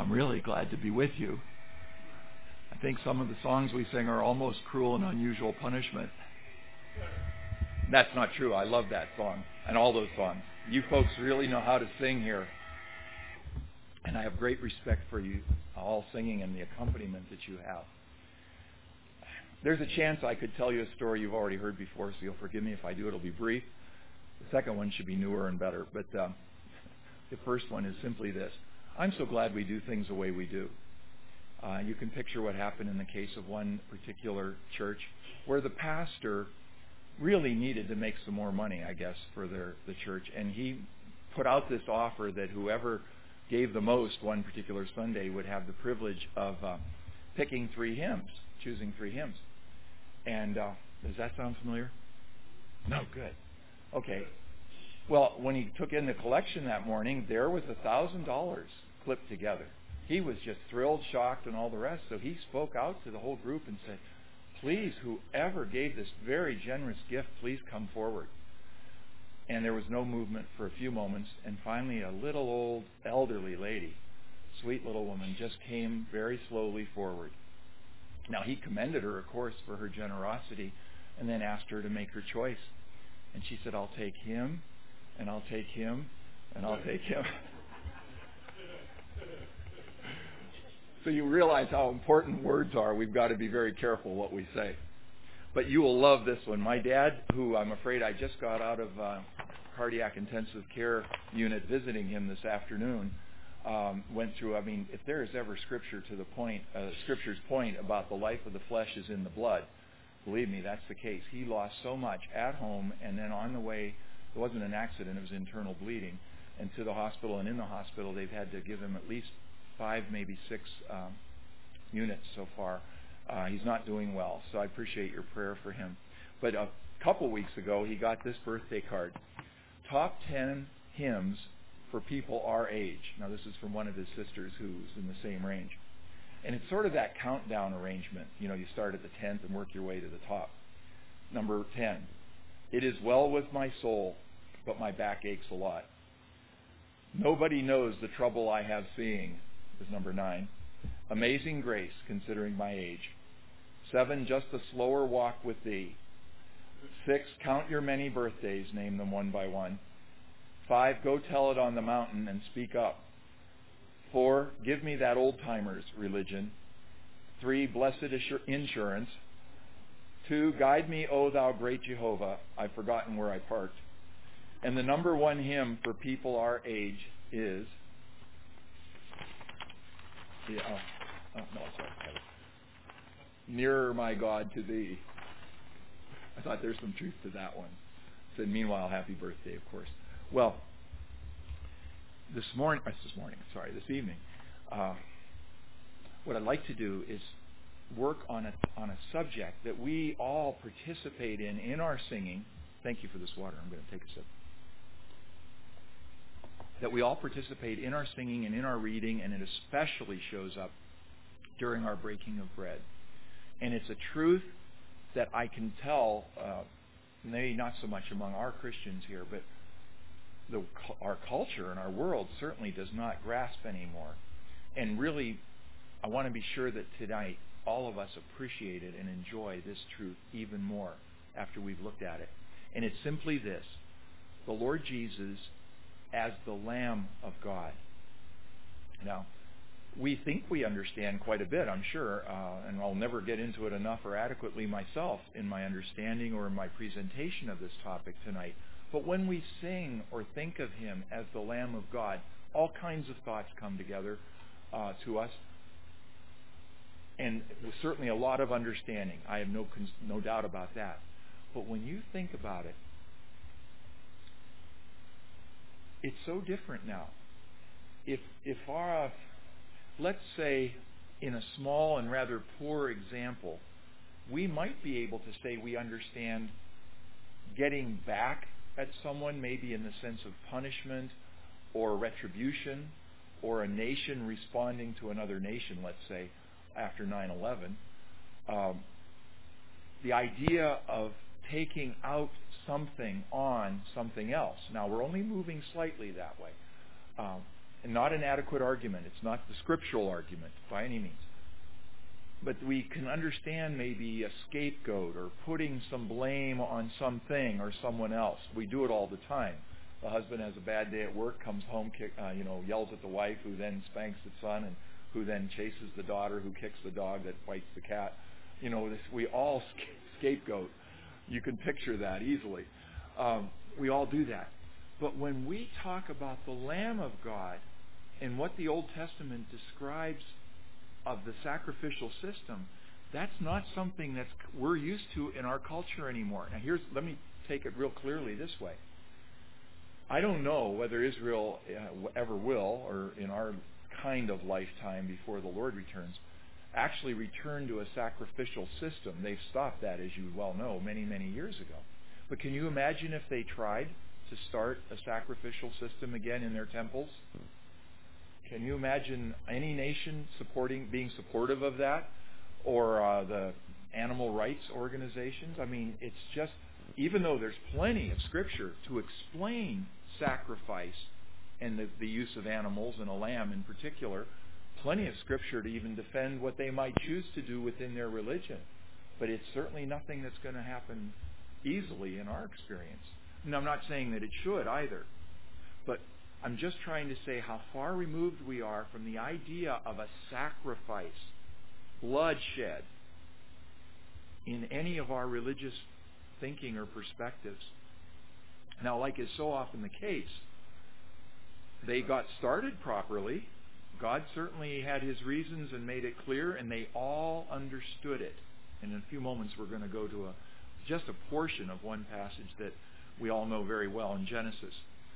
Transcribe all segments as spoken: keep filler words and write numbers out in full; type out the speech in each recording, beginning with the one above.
I'm really glad to be with you. I think some of the songs we sing are almost Cruel and Unusual Punishment. That's not true. I love that song and all those songs. You folks really know how to sing here. And I have great respect for you all singing and the accompaniment that you have. There's a chance I could tell you a story you've already heard before, so you'll forgive me if I do. It'll be brief. The second one should be newer and better. But um, the first one is simply this. I'm so glad we do things the way we do. Uh, you can picture what happened in the case of one particular church where the pastor really needed to make some more money, I guess, for their the church. And he put out this offer that whoever gave the most one particular Sunday would have the privilege of uh, picking three hymns, choosing three hymns. And uh, does that sound familiar? No, good. Okay. Well, when he took in the collection that morning, there was a thousand dollars clipped together. He was just thrilled, shocked, and all the rest. So he spoke out to the whole group and said, please, whoever gave this very generous gift, please come forward. And there was no movement for a few moments. And finally, a little old elderly lady, sweet little woman, just came very slowly forward. Now, he commended her, of course, for her generosity, and then asked her to make her choice. And she said, I'll take him, and I'll take him, and I'll take him. So you realize how important words are. We've got to be very careful what we say. But you will love this one. My dad, who I'm afraid I just got out of uh, cardiac intensive care unit visiting him this afternoon, um, went through, I mean, if there is ever scripture to the point, uh, scripture's point about the life of the flesh is in the blood, believe me, that's the case. He lost so much at home, and then on the way, it wasn't an accident, it was internal bleeding, and to the hospital, and in the hospital, they've had to give him at least five, maybe six um, units so far. Uh, he's not doing well, so I appreciate your prayer for him. But a couple weeks ago, he got this birthday card. Top ten hymns for people our age. Now, this is from one of his sisters who's in the same range. And it's sort of that countdown arrangement. You know, you start at the tenth and work your way to the top. Number ten. It is well with my soul, but my back aches a lot. Nobody knows the trouble I have seeing is number nine. Amazing grace, considering my age. Seven, just a slower walk with thee. Six, count your many birthdays, name them one by one. Five, go tell it on the mountain and speak up. Four, give me that old-timers religion. Three, blessed insurance. Two, guide me, O thou great Jehovah. I've forgotten where I parked. And the number one hymn for people our age is... Yeah, oh, oh, no, sorry. Nearer, my God, to thee. I thought there's some truth to that one. Said, meanwhile, happy birthday, of course. Well, this morning, uh, this morning, sorry, this evening, uh, what I'd like to do is work on a on a subject that we all participate in in our singing. Thank you for this water. I'm going to take a sip. That we all participate in our singing and in our reading, and it especially shows up during our breaking of bread. And it's a truth that I can tell, uh, maybe not so much among our Christians here, but the, our culture and our world certainly does not grasp anymore. And really, I want to be sure that tonight all of us appreciate it and enjoy this truth even more after we've looked at it. And it's simply this: the Lord Jesus as the Lamb of God. Now, we think we understand quite a bit, I'm sure, uh, and I'll never get into it enough or adequately myself in my understanding or in my presentation of this topic tonight. But when we sing or think of Him as the Lamb of God, all kinds of thoughts come together uh, to us, and certainly a lot of understanding. I have no no doubt about that. But when you think about it, it's so different now. If if our, let's say, in a small and rather poor example, we might be able to say we understand getting back at someone, maybe in the sense of punishment or retribution, or a nation responding to another nation, let's say, after nine eleven. Um, the idea of taking out something on something else. Now, we're only moving slightly that way. Um, and not an adequate argument. It's not the scriptural argument by any means. But we can understand maybe a scapegoat or putting some blame on something or someone else. We do it all the time. The husband has a bad day at work, comes home, kick, uh, you know, yells at the wife, who then spanks the son, and who then chases the daughter, who kicks the dog that bites the cat. You know, this, we all scapegoat. You can picture that easily. Um, we all do that. But when we talk about the Lamb of God and what the Old Testament describes of the sacrificial system, that's not something that we're used to in our culture anymore. Now, here's let me take it real clearly this way. I don't know whether Israel uh, ever will, or in our kind of lifetime before the Lord returns, actually return to a sacrificial system. They've stopped that, as you well know, many, many years ago. But can you imagine if they tried to start a sacrificial system again in their temples? Can you imagine any nation supporting, being supportive of that, or uh, the animal rights organizations? I mean, it's just, even though there's plenty of scripture to explain sacrifice and the, the use of animals, and a lamb in particular, plenty of scripture to even defend what they might choose to do within their religion. But it's certainly nothing that's going to happen easily in our experience. And I'm not saying that it should either. But I'm just trying to say how far removed we are from the idea of a sacrifice, bloodshed, in any of our religious thinking or perspectives. Now, like is so often the case, they got started properly. God certainly had his reasons and made it clear, and they all understood it. And in a few moments we're going to go to a just a portion of one passage that we all know very well in Genesis.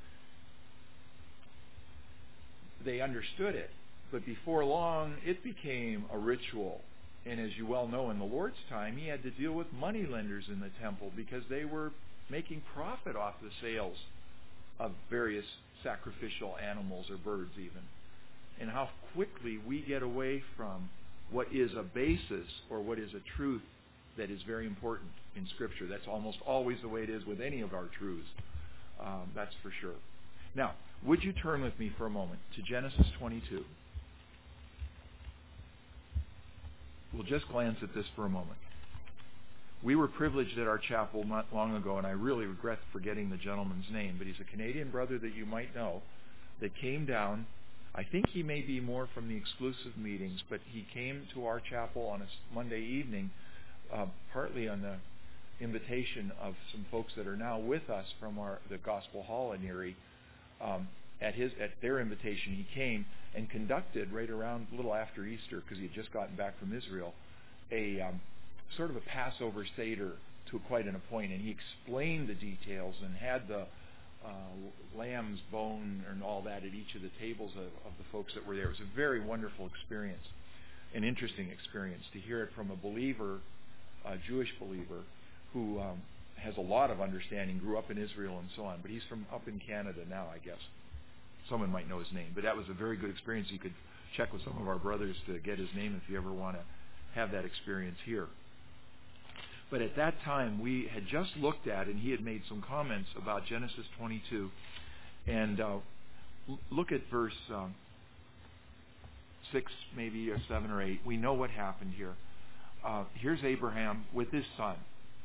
They understood it, but before long it became a ritual. And as you well know, in the Lord's time, he had to deal with money lenders in the temple because they were making profit off the sales of various sacrificial animals or birds even. And how quickly we get away from what is a basis or what is a truth that is very important in Scripture. That's almost always the way it is with any of our truths. Um, that's for sure. Now, would you turn with me for a moment to Genesis twenty-two? We'll just glance at this for a moment. We were privileged at our chapel not long ago, and I really regret forgetting the gentleman's name, but he's a Canadian brother that you might know that came down. I think he may be more from the exclusive meetings, but he came to our chapel on a Monday evening, uh, partly on the invitation of some folks that are now with us from our the Gospel Hall in Erie. Um, at his at their invitation, he came and conducted right around a little after Easter, because he had just gotten back from Israel, a um, sort of a Passover Seder to quite an point, and he explained the details and had the uh, lamb's bone and all that at each of the tables of, of the folks that were there. It was a very wonderful experience, an interesting experience to hear it from a believer, a Jewish believer, who um, has a lot of understanding, grew up in Israel and so on, but he's from up in Canada now, I guess. Someone might know his name, but that was a very good experience. You could check with some of our brothers to get his name if you ever want to have that experience here. But at that time, we had just looked at, and he had made some comments about Genesis twenty-two. And uh, look at verse um, six, maybe, or seven or eight. We know what happened here. Uh, here's Abraham with his son.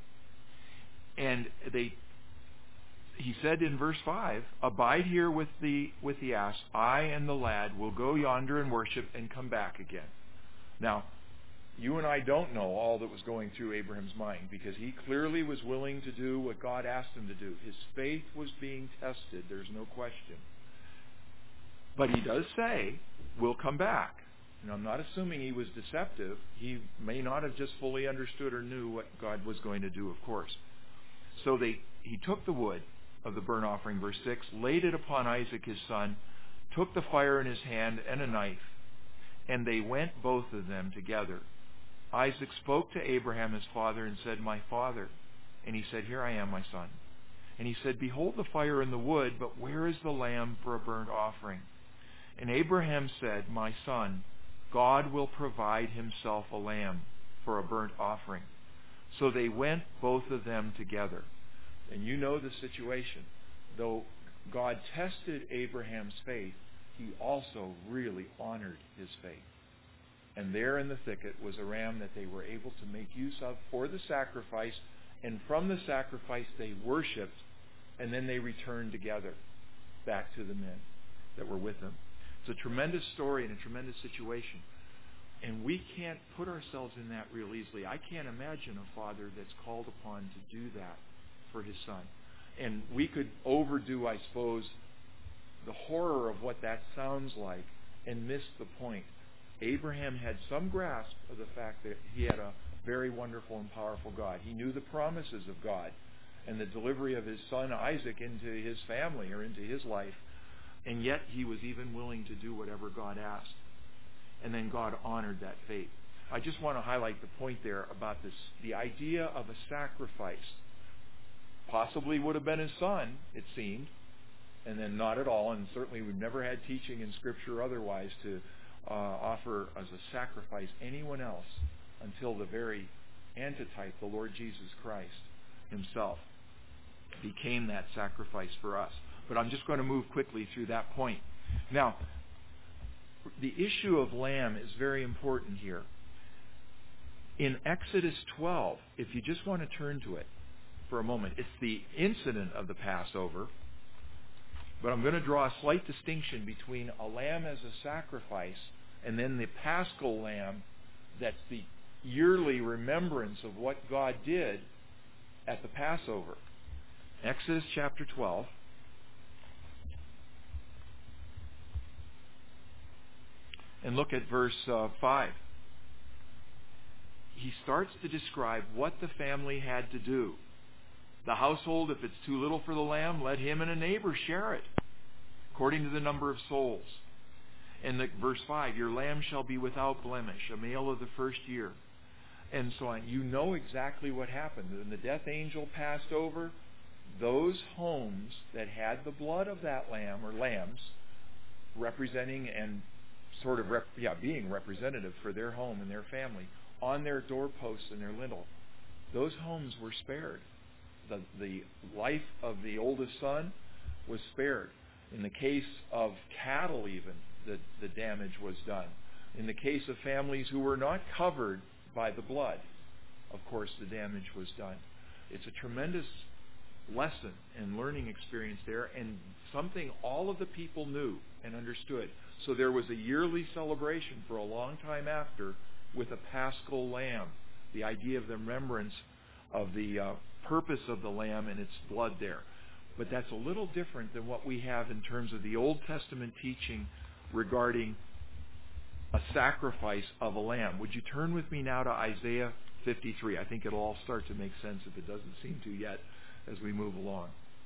And they, he said in verse five, "Abide here with the with the ass. I and the lad will go yonder and worship and come back again." Now, you and I don't know all that was going through Abraham's mind, because he clearly was willing to do what God asked him to do. His faith was being tested. There's no question. But he does say, "We'll come back." And I'm not assuming he was deceptive. He may not have just fully understood or knew what God was going to do, of course. So they, he took the wood of the burnt offering, verse six, laid it upon Isaac his son, took the fire in his hand and a knife, and they went both of them together. Isaac spoke to Abraham his father and said, "My father." And he said, "Here I am, my son." And he said, "Behold the fire and the wood, but where is the lamb for a burnt offering?" And Abraham said, "My son, God will provide himself a lamb for a burnt offering." So they went both of them together. And you know the situation. Though God tested Abraham's faith, he also really honored his faith. And there in the thicket was a ram that they were able to make use of for the sacrifice. And from the sacrifice they worshipped, and then they returned together back to the men that were with them. It's a tremendous story and a tremendous situation. And we can't put ourselves in that real easily. I can't imagine a father that's called upon to do that for his son. And we could overdo, I suppose, the horror of what that sounds like and miss the point. Abraham had some grasp of the fact that he had a very wonderful and powerful God. He knew the promises of God and the delivery of his son Isaac into his family or into his life. And yet he was even willing to do whatever God asked. And then God honored that faith. I just want to highlight the point there about this, the idea of a sacrifice. Possibly would have been his son, it seemed, and then not at all. And certainly we've never had teaching in Scripture otherwise to uh, offer as a sacrifice anyone else until the very antitype, the Lord Jesus Christ himself, became that sacrifice for us. But I'm just going to move quickly through that point. Now, the issue of lamb is very important here. In Exodus twelve, if you just want to turn to it for a moment, it's the incident of the Passover, but I'm going to draw a slight distinction between a lamb as a sacrifice and then the paschal lamb that's the yearly remembrance of what God did at the Passover. Exodus chapter twelve. And look at verse uh, five. He starts to describe what the family had to do. The household, if it's too little for the lamb, let him and a neighbor share it, according to the number of souls. And the, verse five, your lamb shall be without blemish, a male of the first year, and so on. You know exactly what happened. When the death angel passed over, those homes that had the blood of that lamb, or lambs, representing and sort of rep, yeah, being representative for their home and their family, on their doorposts and their lintel, those homes were spared. The, the life of the oldest son was spared. In the case of cattle even, the, the damage was done. In the case of families who were not covered by the blood, of course the damage was done. It's a tremendous lesson and learning experience there, and something all of the people knew and understood. So there was a yearly celebration for a long time after with a paschal lamb, the idea of the remembrance of the uh, purpose of the lamb and its blood there. But that's a little different than what we have in terms of the Old Testament teaching regarding a sacrifice of a lamb. Would you turn with me now to Isaiah fifty-three? I think it'll all start to make sense if it doesn't seem to yet as we move along.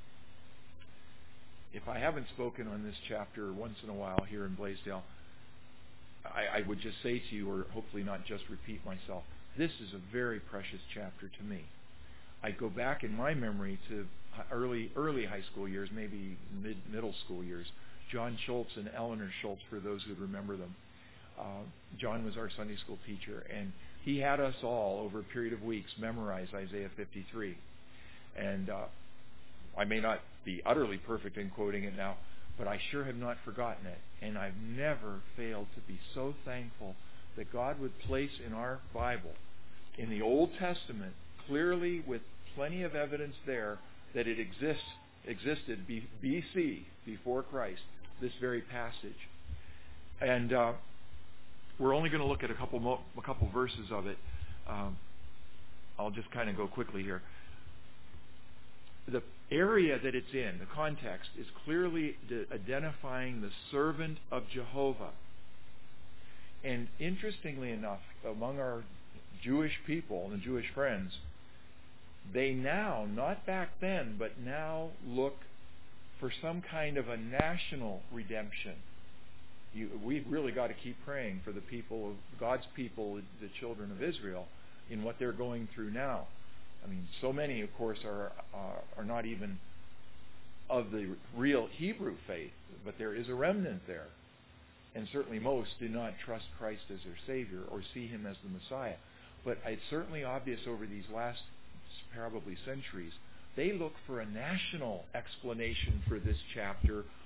If I haven't spoken on this chapter once in a while here in Blaisdell, I, I would just say to you, or hopefully not just repeat myself, this is a very precious chapter to me. I go back in my memory to early early high school years, maybe mid middle school years. John Schultz and Eleanor Schultz, for those who remember them. Uh, John was our Sunday school teacher, and he had us all, over a period of weeks, memorize Isaiah fifty-three. And uh, I may not be utterly perfect in quoting it now, but I sure have not forgotten it. And I've never failed to be so thankful that God would place in our Bible, in the Old Testament, clearly with plenty of evidence there that it exists, existed B C, before Christ, this very passage. And uh, we're only going to look at a couple mo- a couple verses of it. Um, I'll just kind of go quickly here. The area that it's in, the context, is clearly de- identifying the servant of Jehovah. And interestingly enough, among our Jewish people and Jewish friends, they now, not back then, but now look for some kind of a national redemption. You, we've really got to keep praying for the people of God's people, the children of Israel, in what they're going through now. I mean, so many, of course, are are, are not even of the real Hebrew faith, but there is a remnant there. And certainly most do not trust Christ as their Savior or see Him as the Messiah. But it's certainly obvious over these last probably centuries, they look for a national explanation for this chapter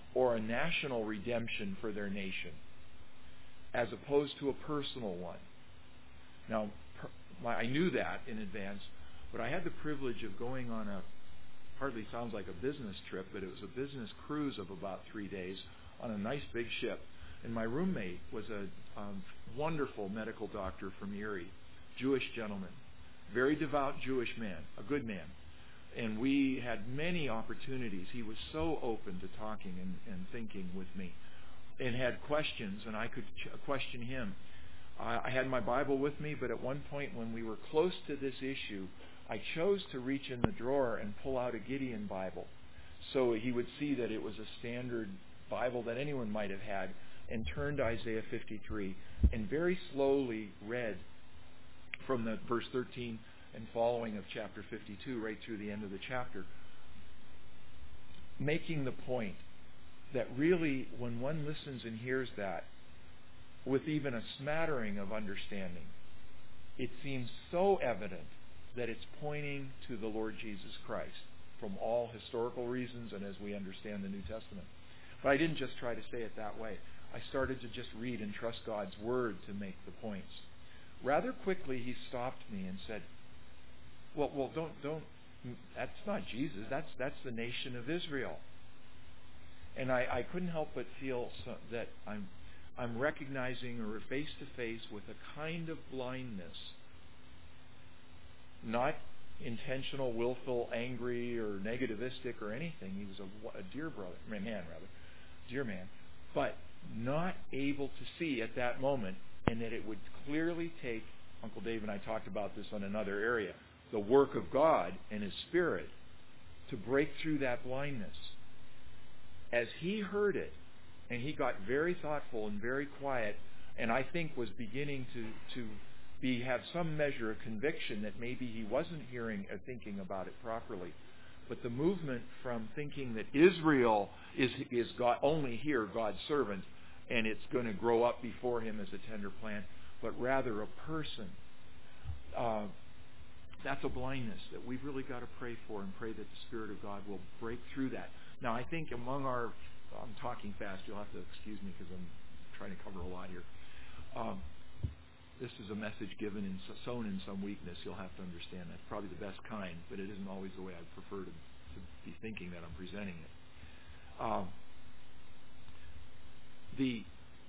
or a national redemption for their nation, as opposed to a personal one. Now, I knew that in advance, but I had the privilege of going on a, hardly sounds like a business trip, but it was a business cruise of about three days on a nice big ship. And my roommate was a um, wonderful medical doctor from Erie, Jewish gentleman, very devout Jewish man, a good man. And we had many opportunities. He was so open to talking and, and thinking with me, and had questions, and I could ch- question him. I, I had my Bible with me, but at one point when we were close to this issue, I chose to reach in the drawer and pull out a Gideon Bible, so he would see that it was a standard Bible that anyone might have had, and turned to Isaiah fifty-three, and very slowly read from the verse thirteen and following of chapter fifty-two right through the end of the chapter, making the point that really when one listens and hears that with even a smattering of understanding, it seems so evident that it's pointing to the Lord Jesus Christ from all historical reasons and as we understand the New Testament. But I didn't just try to say it that way. I started to just read and trust God's Word to make the points. Rather quickly, he stopped me and said, Well, well, don't, don't. That's not Jesus. That's that's the nation of Israel. And I, I couldn't help but feel so, that I'm I'm recognizing or face to face with a kind of blindness, not intentional, willful, angry, or negativistic or anything. He was a, a dear brother, man, rather, dear man, but not able to see at that moment, and that it would clearly take. Uncle Dave and I talked about this on another area. The work of God and His Spirit to break through that blindness. As he heard it, and he got very thoughtful and very quiet, and I think was beginning to, to be have some measure of conviction that maybe he wasn't hearing or thinking about it properly. But the movement from thinking that Israel is, is God, only here God's servant, and it's going to grow up before Him as a tender plant, but rather a person. Uh, That's a blindness that we've really got to pray for and pray that the Spirit of God will break through that. Now, I think among our, I'm talking fast, you'll have to excuse me because I'm trying to cover a lot here. Um, this is a message given and sown in some weakness. You'll have to understand that's probably the best kind, but it isn't always the way I'd prefer to, to be thinking that I'm presenting it. Um, the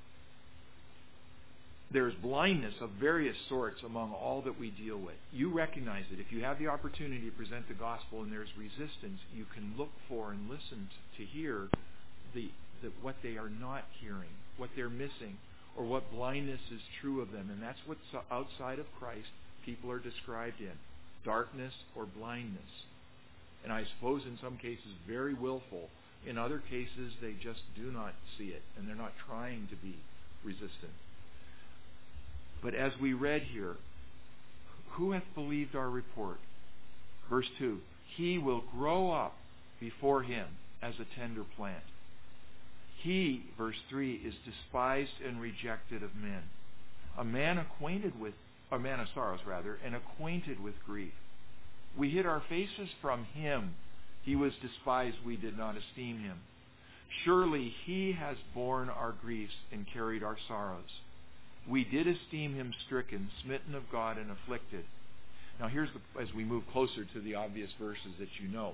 There's blindness of various sorts among all that we deal with. You recognize it. If you have the opportunity to present the gospel and there's resistance, you can look for and listen to, to hear the, the what they are not hearing, what they're missing, or what blindness is true of them. And that's what's outside of Christ people are described in, darkness or blindness. And I suppose in some cases very willful. In other cases they just do not see it, and they're not trying to be resistant. But as we read here, who hath believed our report? Verse two, he will grow up before Him as a tender plant. He, verse three, is despised and rejected of men. A man acquainted with, a man of sorrows rather, and acquainted with grief. We hid our faces from Him. He was despised, we did not esteem Him. Surely He has borne our griefs and carried our sorrows. We did esteem Him stricken, smitten of God, and afflicted. Now here's the, as we move closer to the obvious verses that you know.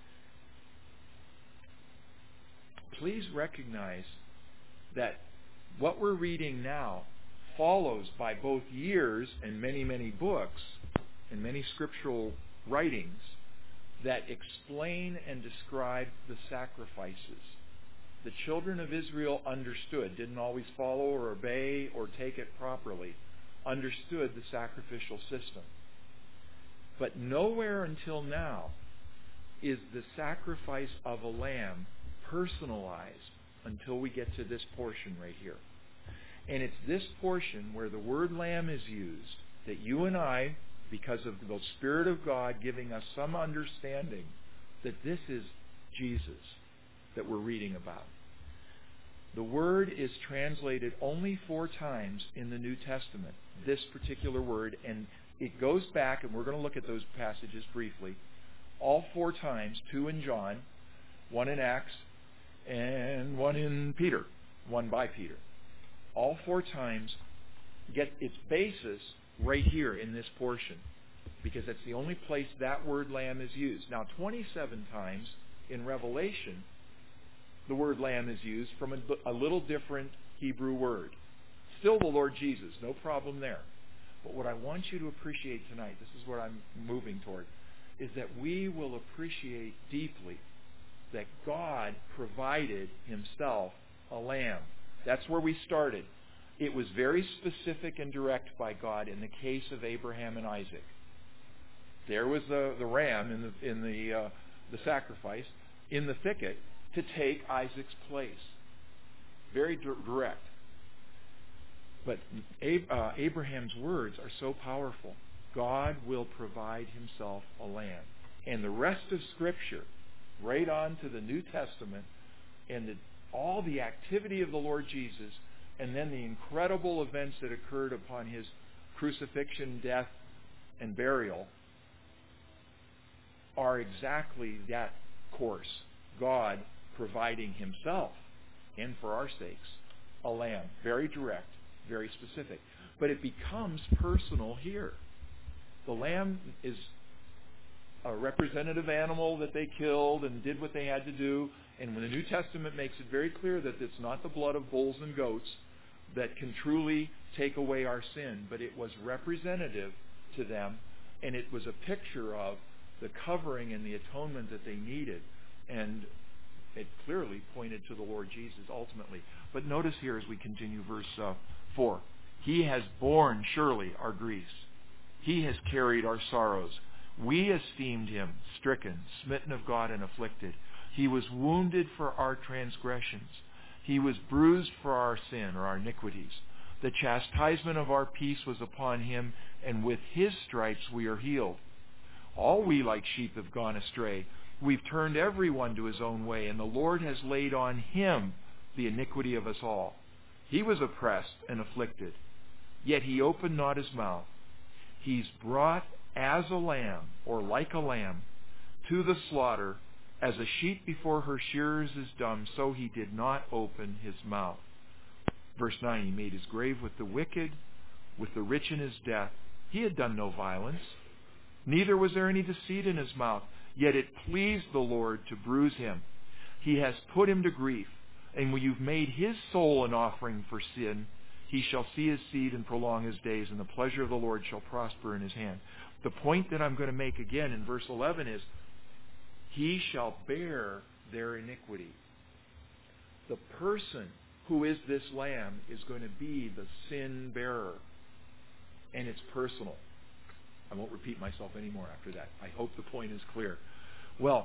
Please recognize that what we're reading now follows by both years and many, many books and many scriptural writings that explain and describe the sacrifices. The children of Israel understood, didn't always follow or obey or take it properly, understood the sacrificial system. But nowhere until now is the sacrifice of a lamb personalized until we get to this portion right here. And it's this portion where the word lamb is used that you and I, because of the Spirit of God giving us some understanding that this is Jesus that we're reading about. The word is translated only four times in the New Testament, this particular word, and it goes back, and we're going to look at those passages briefly, all four times, two in John, one in Acts, and one in Peter, one by Peter. All four times get its basis right here in this portion, because it's the only place that word lamb is used. Now, twenty-seven times in Revelation, the word lamb is used from a, a little different Hebrew word. Still the Lord Jesus, no problem there. But what I want you to appreciate tonight, this is what I'm moving toward, is that we will appreciate deeply that God provided himself a lamb. That's where we started. It was very specific and direct by God in the case of Abraham and Isaac. There was the, the ram in the in the uh, the sacrifice in the thicket to take Isaac's place. Very d- direct. But Ab- uh, Abraham's words are so powerful. God will provide himself a lamb. And the rest of Scripture, right on to the New Testament, and the, all the activity of the Lord Jesus, and then the incredible events that occurred upon his crucifixion, death, and burial, are exactly that course. God providing himself, and for our sakes, a lamb. Very direct, very specific. But it becomes personal here. The lamb is a representative animal that they killed and did what they had to do. And when the New Testament makes it very clear that it's not the blood of bulls and goats that can truly take away our sin, but it was representative to them, and it was a picture of the covering and the atonement that they needed. And it clearly pointed to the Lord Jesus ultimately. But notice here as we continue verse uh, four. He has borne surely our griefs. He has carried our sorrows. We esteemed him stricken, smitten of God, and afflicted. He was wounded for our transgressions. He was bruised for our sin or our iniquities. The chastisement of our peace was upon him, and with his stripes we are healed. All we like sheep have gone astray. We've turned every one to his own way, and the Lord has laid on him the iniquity of us all. He was oppressed and afflicted, yet he opened not his mouth. He's brought as a lamb, or like a lamb, to the slaughter. As a sheep before her shearers is dumb, so he did not open his mouth. Verse nine, he made his grave with the wicked, with the rich in his death. He had done no violence, neither was there any deceit in his mouth. Yet it pleased the Lord to bruise him. He has put him to grief. And when you've made his soul an offering for sin, he shall see his seed and prolong his days, and the pleasure of the Lord shall prosper in his hand. The point that I'm going to make again in verse eleven is, he shall bear their iniquity. The person who is this lamb is going to be the sin bearer. And it's personal. I won't repeat myself anymore after that. I hope the point is clear. Well,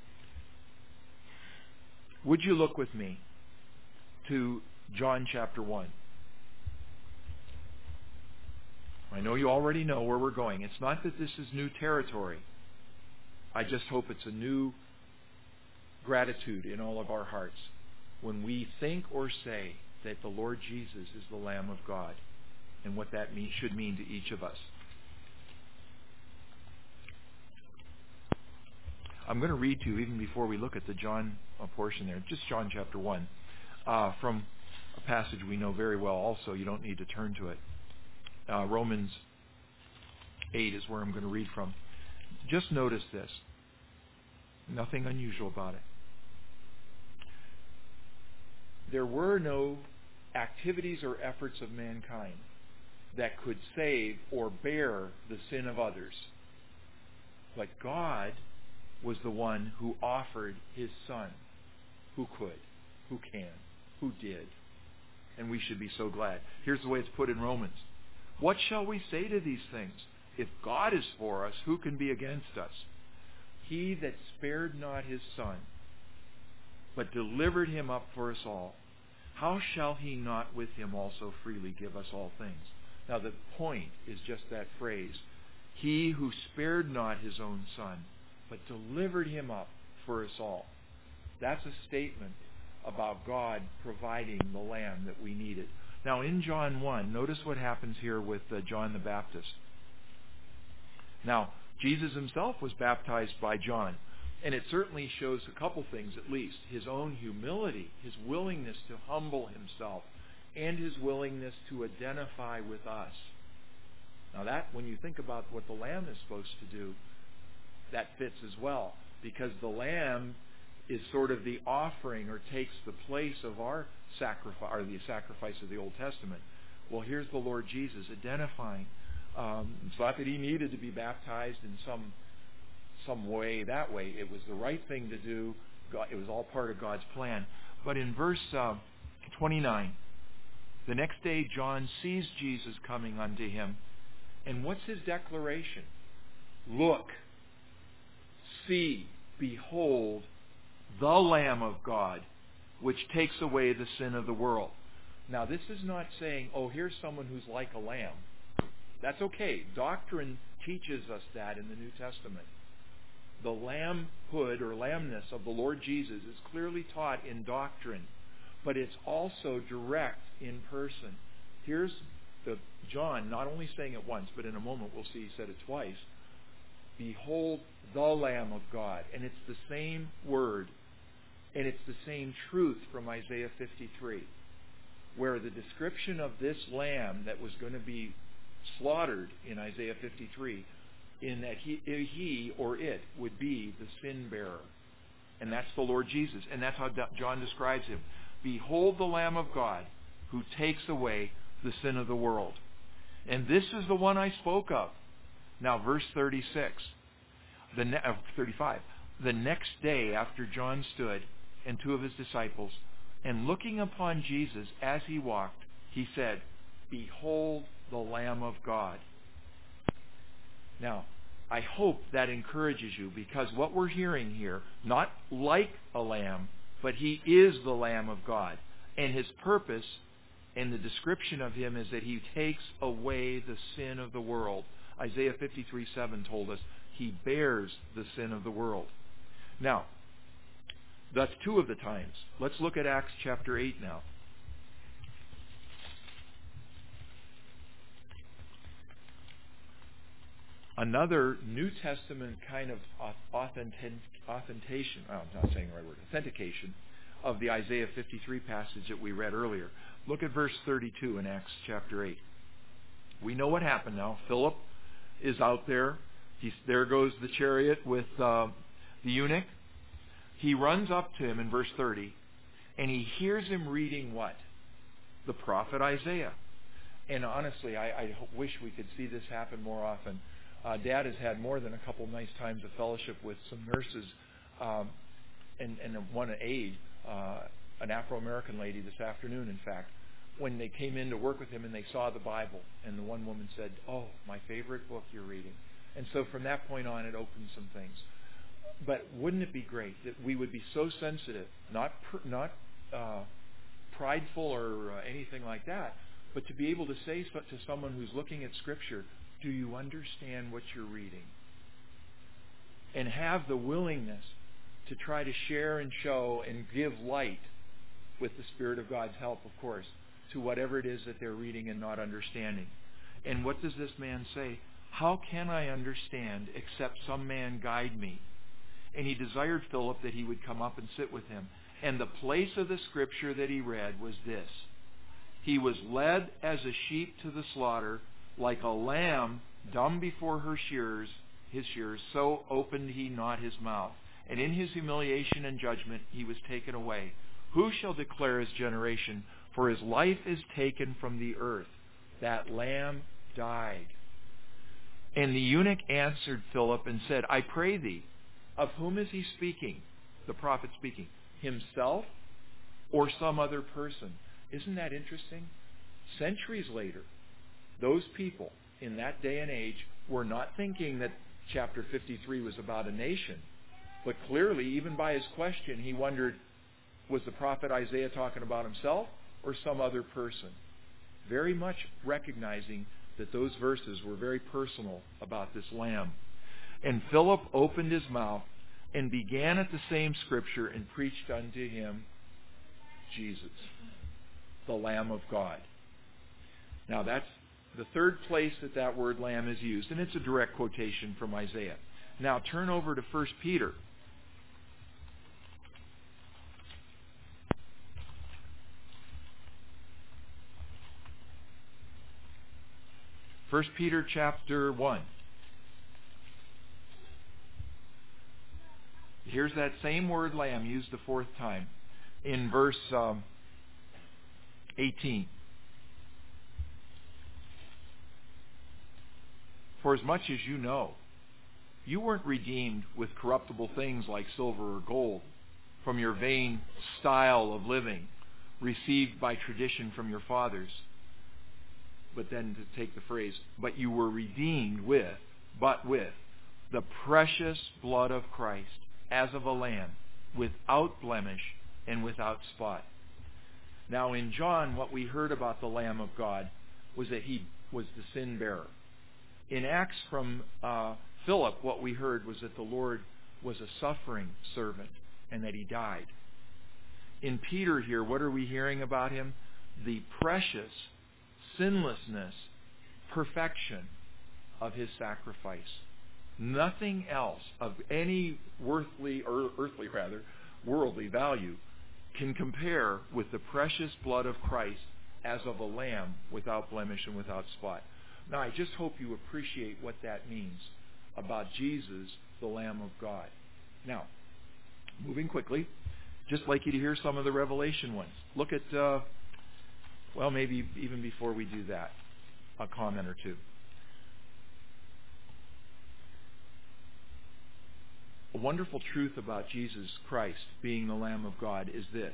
would you look with me to John chapter one? I know you already know where we're going. It's not that this is new territory. I just hope it's a new gratitude in all of our hearts when we think or say that the Lord Jesus is the Lamb of God, and what that mean, should mean to each of us. I'm going to read to you, even before we look at the John portion there, just John chapter one, uh, from a passage we know very well also. You don't need to turn to it. Uh, Romans eight is where I'm going to read from. Just notice this. Nothing unusual about it. There were no activities or efforts of mankind that could save or bear the sin of others. But God was the one who offered his Son, who could, who can, who did. And we should be so glad. Here's the way it's put in Romans. What shall we say to these things? If God is for us, who can be against us? He that spared not his Son, but delivered him up for us all, how shall he not with him also freely give us all things? Now the point is just that phrase. He who spared not his own Son, but delivered him up for us all. That's a statement about God providing the Lamb that we needed. Now in John one, notice what happens here with uh, John the Baptist. Now, Jesus himself was baptized by John. And it certainly shows a couple things at least. His own humility, his willingness to humble himself, and his willingness to identify with us. Now that, when you think about what the Lamb is supposed to do, that fits as well. Because the Lamb is sort of the offering, or takes the place of our sacrifice, or the sacrifice of the Old Testament. Well, here's the Lord Jesus identifying. Um, it's not that he needed to be baptized in some some way, that way. It was the right thing to do. God, it was all part of God's plan. But in verse uh, twenty-nine, the next day John sees Jesus coming unto him. And what's his declaration? Look, see, behold, the Lamb of God, which takes away the sin of the world. Now, this is not saying, oh, here's someone who's like a lamb. That's okay. Doctrine teaches us that in the New Testament. The lambhood or lambness of the Lord Jesus is clearly taught in doctrine, but it's also direct in person. Here's the John not only saying it once, but in a moment we'll see he said it twice. Behold the Lamb of God. And it's the same word, and it's the same truth from Isaiah fifty-three, where the description of this lamb that was going to be slaughtered in Isaiah fifty-three, in that he, he or it would be the sin bearer. And that's the Lord Jesus. And that's how John describes him. Behold the Lamb of God who takes away the sin of the world. And this is the one I spoke of. Now, verse thirty-six, the ne- uh, thirty-five. The next day after John stood, and two of his disciples, and looking upon Jesus as he walked, he said, Behold the Lamb of God. Now, I hope that encourages you, because what we're hearing here, not like a lamb, but he is the Lamb of God. And his purpose and the description of him is that he takes away the sin of the world. Isaiah fifty-three seven told us he bears the sin of the world. Now, that's two of the times. Let's look at Acts chapter eight now. Another New Testament kind of authentic, authentication, oh, I'm not saying the right word, authentication of the Isaiah fifty-three passage that we read earlier. Look at verse thirty-two in Acts chapter eight. We know what happened now. Philip is out there. He's, there goes the chariot with uh, the eunuch. He runs up to him in verse thirty, and he hears him reading what? The prophet Isaiah. And honestly, I, I wish we could see this happen more often. Uh, Dad has had more than a couple nice times of fellowship with some nurses, um, and, and one aide, uh, an Afro-American lady this afternoon, in fact, when they came in to work with him and they saw the Bible. And the one woman said, oh, my favorite book you're reading. And so from that point on, it opened some things. But wouldn't it be great that we would be so sensitive, not pr- not uh, prideful or uh, anything like that, but to be able to say so, to someone who's looking at Scripture, do you understand what you're reading? And have the willingness to try to share and show and give light, with the Spirit of God's help, of course, to whatever it is that they're reading and not understanding. And what does this man say? How can I understand except some man guide me? And he desired Philip that he would come up and sit with him. And the place of the Scripture that he read was this: He was led as a sheep to the slaughter, like a lamb dumb before her shearers, his shearers, so opened he not his mouth. And in his humiliation and judgment he was taken away. Who shall declare his generation? For his life is taken from the earth. That lamb died. And the eunuch answered Philip and said, I pray thee, of whom is he speaking? The prophet speaking. Himself or some other person? Isn't that interesting? Centuries later, those people in that day and age were not thinking that chapter fifty-three was about a nation. But clearly, even by his question, he wondered, was the prophet Isaiah talking about himself or some other person? Very much recognizing that those verses were very personal about this lamb. And Philip opened his mouth and began at the same Scripture and preached unto him Jesus, the Lamb of God. Now that's the third place that that word lamb is used, and it's a direct quotation from Isaiah. Now turn over to First Peter. First Peter chapter one. Here's that same word lamb used the fourth time in verse um, eighteen. For as much as you know, you weren't redeemed with corruptible things like silver or gold from your vain style of living received by tradition from your fathers. But then to take the phrase, but you were redeemed with, but with, the precious blood of Christ, as of a lamb, without blemish and without spot. Now in John, what we heard about the Lamb of God was that he was the sin bearer. In Acts from uh, Philip, what we heard was that the Lord was a suffering servant and that he died. In Peter here, what are we hearing about him? The precious sinlessness, perfection of his sacrifice. Nothing else of any worthly, or earthly rather, worldly value can compare with the precious blood of Christ as of a lamb without blemish and without spot. Now, I just hope you appreciate what that means about Jesus, the Lamb of God. Now, moving quickly, just like you to hear some of the Revelation ones. Look at, uh, well, maybe even before we do that, a comment or two. A wonderful truth about Jesus Christ being the Lamb of God is this.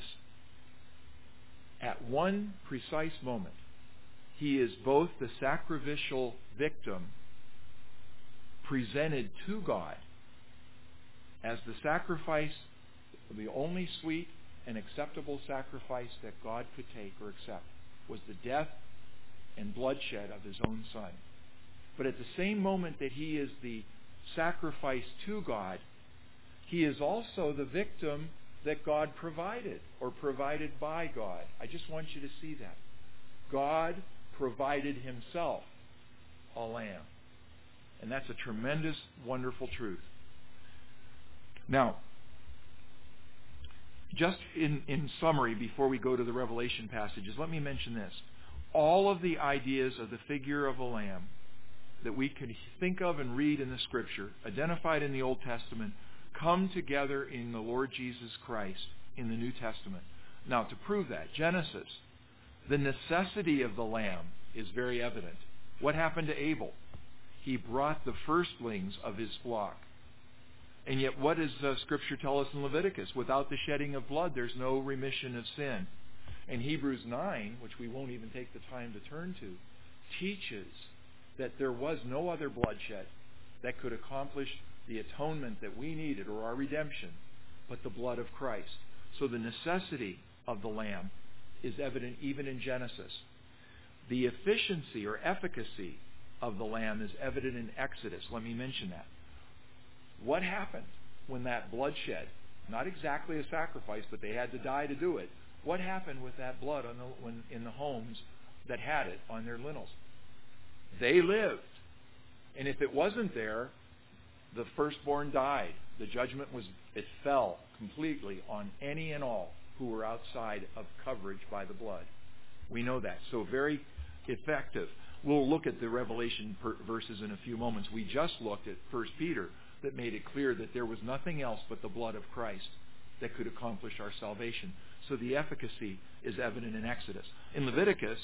At one precise moment, he is both the sacrificial victim presented to God as the sacrifice, the only sweet and acceptable sacrifice that God could take or accept was the death and bloodshed of his own Son. But at the same moment that he is the sacrifice to God, he is also the victim that God provided, or provided by God. I just want you to see that. God provided himself a lamb. And that's a tremendous, wonderful truth. Now, just in, in summary, before we go to the Revelation passages, let me mention this. All of the ideas of the figure of a lamb that we can think of and read in the Scripture, identified in the Old Testament, come together in the Lord Jesus Christ in the New Testament. Now, to prove that, Genesis, the necessity of the lamb is very evident. What happened to Abel? He brought the firstlings of his flock. And yet, what does uh, Scripture tell us in Leviticus? Without the shedding of blood, there's no remission of sin. And Hebrews nine, which we won't even take the time to turn to, teaches that there was no other bloodshed that could accomplish the atonement that we needed, or our redemption, but the blood of Christ. So the necessity of the lamb is evident even in Genesis. The efficiency or efficacy of the lamb is evident in Exodus. Let me mention that. What happened when that bloodshed, not exactly a sacrifice, but they had to die to do it, what happened with that blood on the, when, in the homes that had it on their lintels? They lived. And if it wasn't there, the firstborn died. The judgment was, it fell completely on any and all who were outside of coverage by the blood. We know that. So very effective. We'll look at the Revelation per- verses in a few moments. We just looked at First Peter that made it clear that there was nothing else but the blood of Christ that could accomplish our salvation. So the efficacy is evident in Exodus. In Leviticus,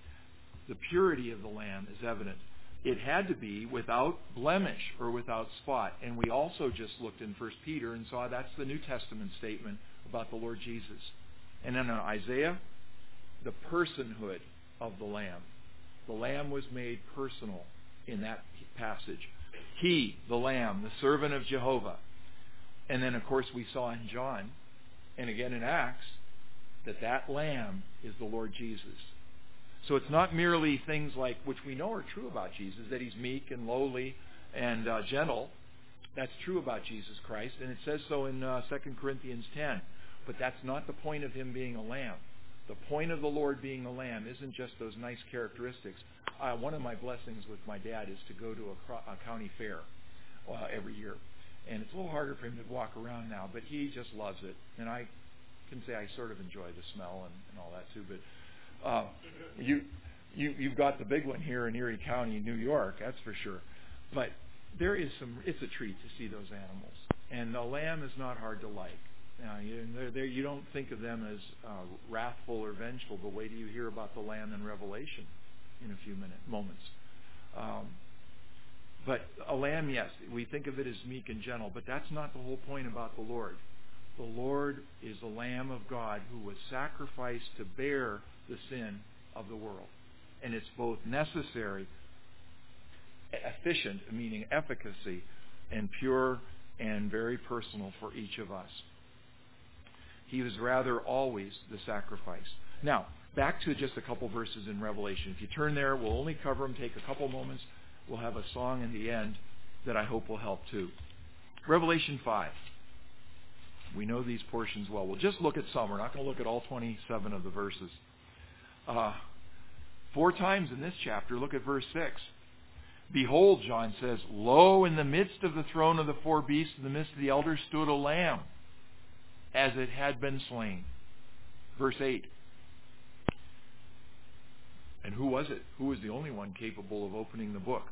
the purity of the lamb is evident. It had to be without blemish or without spot. And we also just looked in First Peter and saw that's the New Testament statement about the Lord Jesus. And then in Isaiah, the personhood of the Lamb. The Lamb was made personal in that passage. He, the Lamb, the servant of Jehovah. And then, of course, we saw in John, and again in Acts, that that Lamb is the Lord Jesus. So it's not merely things like, which we know are true about Jesus, that he's meek and lowly and uh, gentle. That's true about Jesus Christ, and it says so in uh, Second Corinthians ten. But that's not the point of him being a lamb. The point of the Lord being a lamb isn't just those nice characteristics. Uh, one of my blessings with my dad is to go to a, cro- a county fair uh, every year. And it's a little harder for him to walk around now, but he just loves it. And I can say I sort of enjoy the smell and, and all that too. But Uh, you you, you've got the big one here in Erie County, New York, that's for sure. But there is some, it's a treat to see those animals. And the lamb is not hard to like. Now, you, they're, they're, you don't think of them as uh, wrathful or vengeful, but wait till you hear about the lamb in Revelation in a few minutes, moments. Um, but a lamb, yes, we think of it as meek and gentle, but that's not the whole point about the Lord. The Lord is the Lamb of God who was sacrificed to bear the sin of the world. And it's both necessary, efficient, meaning efficacy, and pure and very personal for each of us. He was rather always the sacrifice. Now, back to just a couple verses in Revelation. If you turn there, we'll only cover them, take a couple moments. We'll have a song in the end that I hope will help too. Revelation five. We know these portions well. We'll just look at some. We're not going to look at all twenty-seven of the verses. Uh, four times in this chapter, look at verse six. Behold, John says, lo, in the midst of the throne of the four beasts, in the midst of the elders, stood a lamb, as it had been slain. Verse eight. And who was it? Who was the only one capable of opening the book?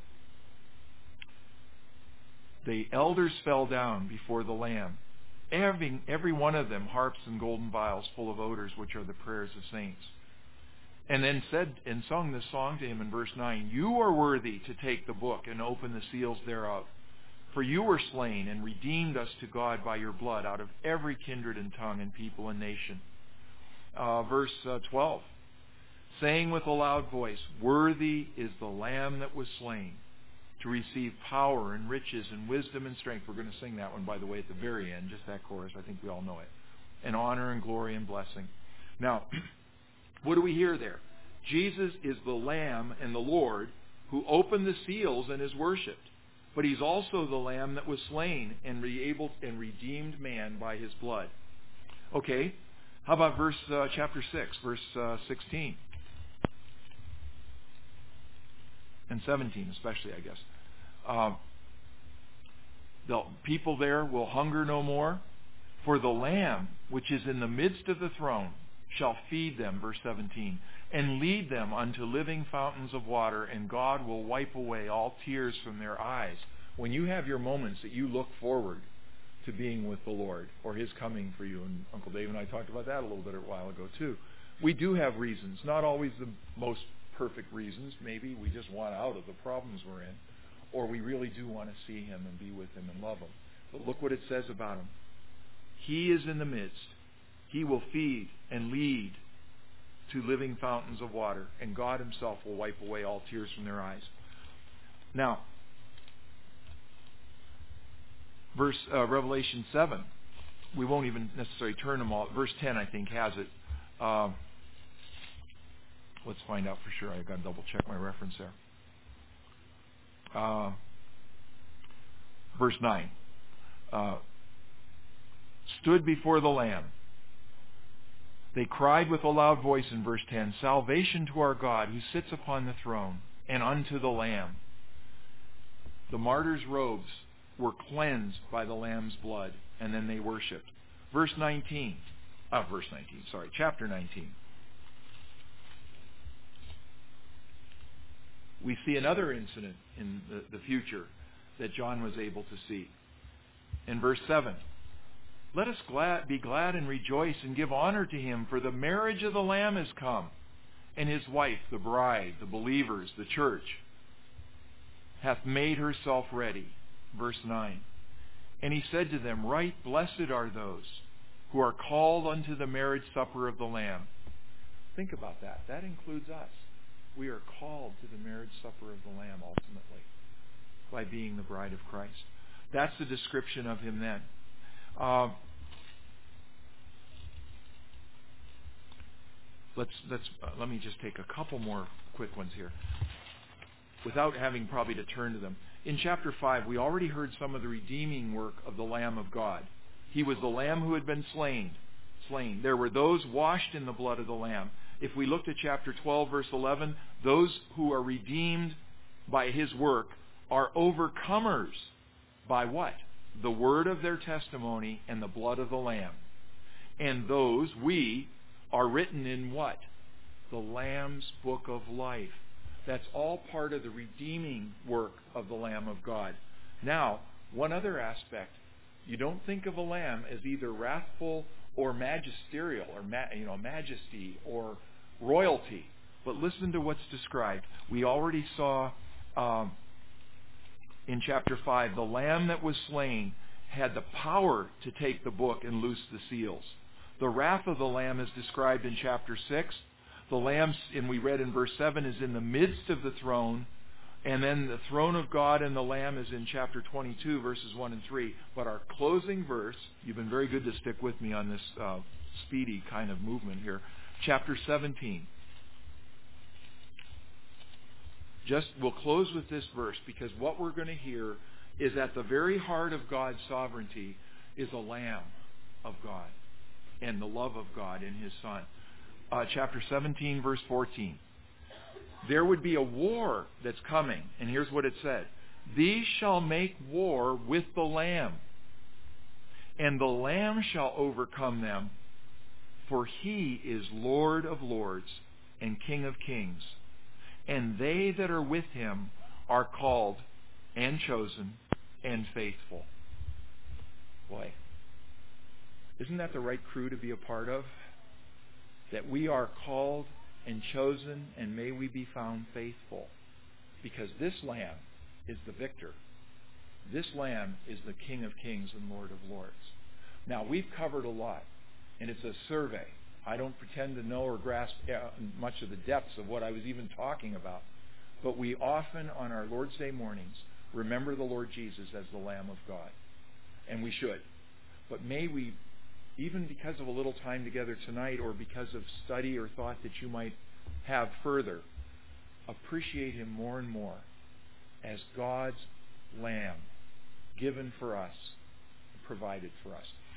The elders fell down before the Lamb, every, every one of them harps and golden vials full of odors, which are the prayers of saints. And then said and sung this song to him in verse nine, you are worthy to take the book and open the seals thereof. For you were slain and redeemed us to God by your blood out of every kindred and tongue and people and nation. Uh, verse uh, twelve. Saying with a loud voice, worthy is the Lamb that was slain to receive power and riches and wisdom and strength. We're going to sing that one, by the way, at the very end, just that chorus. I think we all know it. And honor and glory and blessing. Now, what do we hear there? Jesus is the Lamb and the Lord who opened the seals and is worshipped. But he's also the Lamb that was slain and, re- able, and redeemed man by his blood. Okay, how about verse uh, chapter six, verse uh, sixteen? And seventeen especially, I guess. Um, the people there will hunger no more, for the Lamb which is in the midst of the throne shall feed them, verse seventeen, and lead them unto living fountains of water, and God will wipe away all tears from their eyes. When you have your moments that you look forward to being with the Lord, or his coming for you, and Uncle Dave and I talked about that a little bit a while ago too. We do have reasons, not always the most perfect reasons. Maybe we just want out of the problems we're in, or we really do want to see him and be with him and love him. But look what it says about him. He is in the midst. He will feed and lead to living fountains of water, and God himself will wipe away all tears from their eyes. Now, verse uh, Revelation seven, we won't even necessarily turn them all. Verse ten, I think, has it. Uh, let's find out for sure. I've got to double check my reference there. Uh, verse nine. Uh, stood before the Lamb. They cried with a loud voice in verse ten, salvation to our God who sits upon the throne and unto the Lamb. The martyrs' robes were cleansed by the Lamb's blood, and then they worshipped. Verse nineteen. Uh, verse nineteen, sorry, chapter nineteen. We see another incident in the, the future that John was able to see. In verse seven, let us glad, be glad and rejoice and give honor to him, for the marriage of the Lamb is come, and his wife, the bride, the believers, the church, hath made herself ready. Verse nine, and he said to them, right blessed are those who are called unto the marriage supper of the Lamb. Think about that. That includes us. We are called to the marriage supper of the Lamb ultimately by being the bride of Christ. That's the description of him then. Uh, let's let's uh, let me just take a couple more quick ones here, without having probably to turn to them. In chapter five, we already heard some of the redeeming work of the Lamb of God. He was the Lamb who had been slain. Slain. There were those washed in the blood of the Lamb. If we looked at chapter twelve, verse eleven, those who are redeemed by his work are overcomers by what? The word of their testimony and the blood of the Lamb. And those, we, are written in what? the Lamb's book of life. That's all part of the redeeming work of the Lamb of God. Now, one other aspect. You don't think of a lamb as either wrathful or magisterial, or ma- you know, majesty or royalty. But listen to what's described. We already saw um, in chapter five, the lamb that was slain had the power to take the book and loose the seals. The wrath of the lamb is described in chapter six. The lamb, and we read in verse seven, is in the midst of the throne. And then the throne of God and the lamb is in chapter twenty-two, verses one and three. But our closing verse, you've been very good to stick with me on this uh, speedy kind of movement here. Chapter seventeen. Just, we'll close with this verse, because what we're going to hear is at the very heart of God's sovereignty is a Lamb of God and the love of God in His Son. Uh, chapter seventeen, verse fourteen. There would be a war that's coming, and here's what it said. These shall make war with the Lamb, and the Lamb shall overcome them, for He is Lord of lords and King of kings. And they that are with Him are called and chosen and faithful. Boy, isn't that the right crew to be a part of? That we are called and chosen, and may we be found faithful. Because this Lamb is the victor. This Lamb is the King of kings and Lord of lords. Now, we've covered a lot, and it's a survey. I don't pretend to know or grasp much of the depths of what I was even talking about. But we often, on our Lord's Day mornings, remember the Lord Jesus as the Lamb of God. And we should. But may we, even because of a little time together tonight, or because of study or thought that you might have further, appreciate Him more and more as God's Lamb, given for us, provided for us.